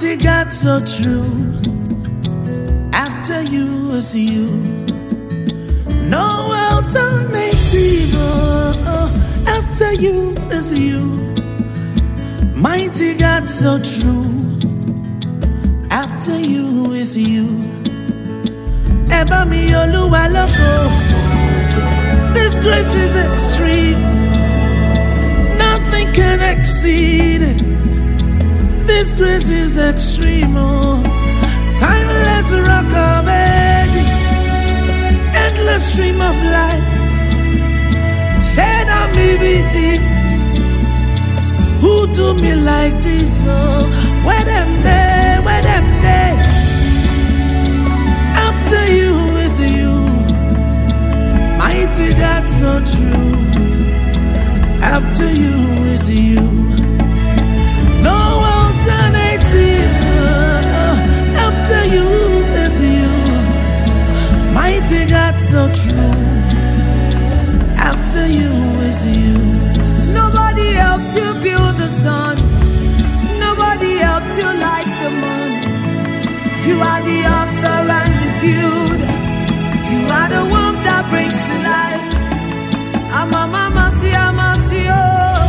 Mighty God, so true. After you is you. No alternative. After you is you. Mighty God, so true. After you is you. Eba mi Oluwa loko. This grace is extreme. Nothing can exceed it. This grace is extreme. Oh. Timeless rock of ages. Endless stream of life. Shed on me with this. Who do me like this? Oh, where them there, where them there? After you is you. Mighty God, so true. After you is you. No alternative. After you is you. Mighty God, so true. After you is you. Nobody helps you build the sun. Nobody helps you light the moon. You are the author and the builder. You are the one that brings to life. I'm a mama, see, oh.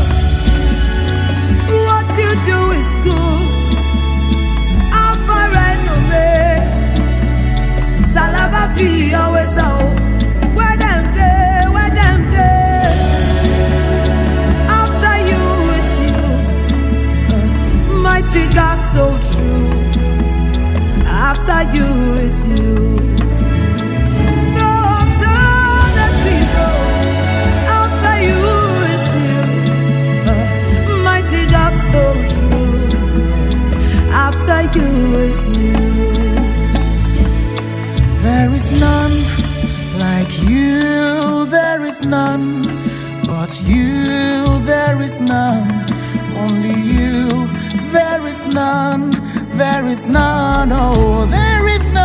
What you do is good. Alpha and Omega. Salaba fi always out. Where them day, where them day. After you is you. Mighty God, so true. After you is you. No alternative. After you is you. Mighty God, so true. After you is you. There is none like you. There is none but you. There is none. Only you. There is none. There is none. Oh, there is none.